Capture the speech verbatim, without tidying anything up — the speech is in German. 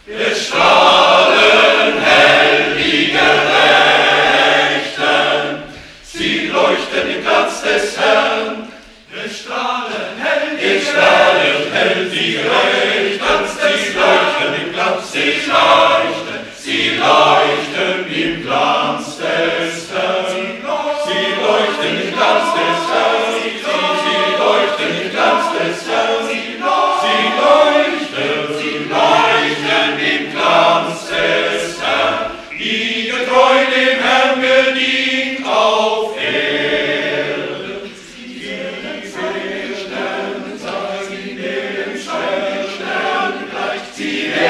Es strahlen hell die Gerechten, sie leuchten im Glanz des Herrn. Es strahlen hell die Gerechten, sie leuchten im Glanz des Herrn. Sie leuchten im Glanz des Herrn. Sie leuchten im Glanz des Herrn. Sie leuchten im Glanz des Herrn. Sie leuchten, sie leuchten im Glanz des Herrn. Die getreu dem Herrn gedient auf Erden. Sie sehen Sterne, sagen den Sterne gleich. Sie